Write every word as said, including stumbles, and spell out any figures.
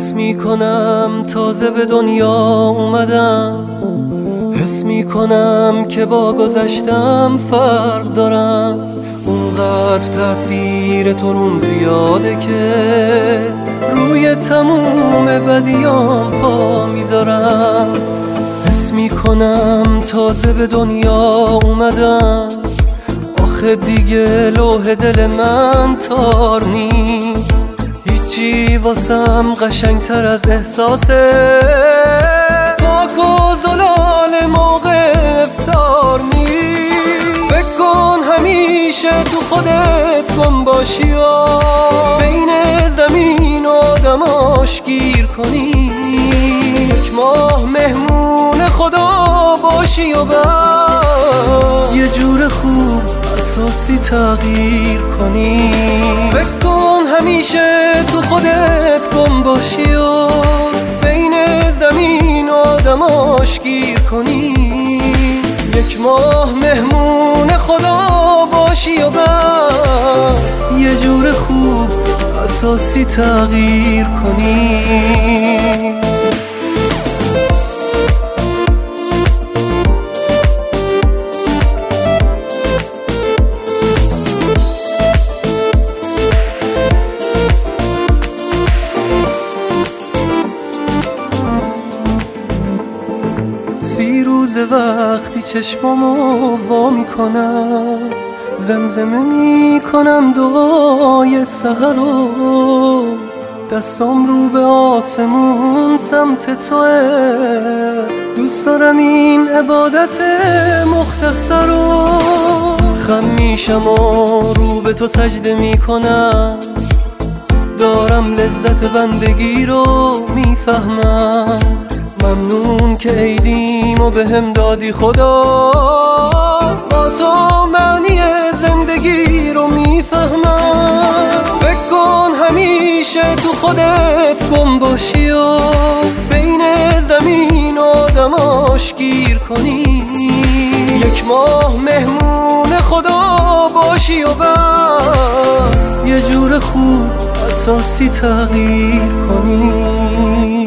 حس میکنم تازه به دنیا اومدم، حس میکنم که با گذشتم فرق دارم. اونقدر تأثیر تو روم زیاده که روی تموم بدیام پا میذارم. حس میکنم تازه به دنیا اومدم، آخه دیگه لوح دل من تار نیست. هیچی واسم قشنگتر از احساسه پاک و زلال موقع افطار نیست. فکر کن همیشه تو خودت گم باشی و بین زمین و آدماش گیر کنی، یک ماه مهمون خدا باشی و بعد یه جور خوب اساسی تغییر کنی. فکر کن همیشه تو خودت گم باشی و بین زمین و آدماش گیر کنی، یک ماه مهمون خدا باشی و بعد یه جور خوب اساسی تغییر کنی. سی روز وقتی چشمامو وا میکنم، زمزمه میکنم دعای سحر رو، دستام رو به آسمون سمت توه. دوست دارم این عبادت مختصر رو، خم میشم و رو به تو سجده میکنم، دارم لذت بندگی رو میفهمم. ممنون که عیدیمو به هم دادی خدا، با تو معنی زندگی رو میفهمم. فکر کن همیشه تو خودت گم باشی و بین زمین و آدماش گیر کنی، یک ماه مهمون خدا باشی و بعد یه جور خوب اساسی تغییر کنی.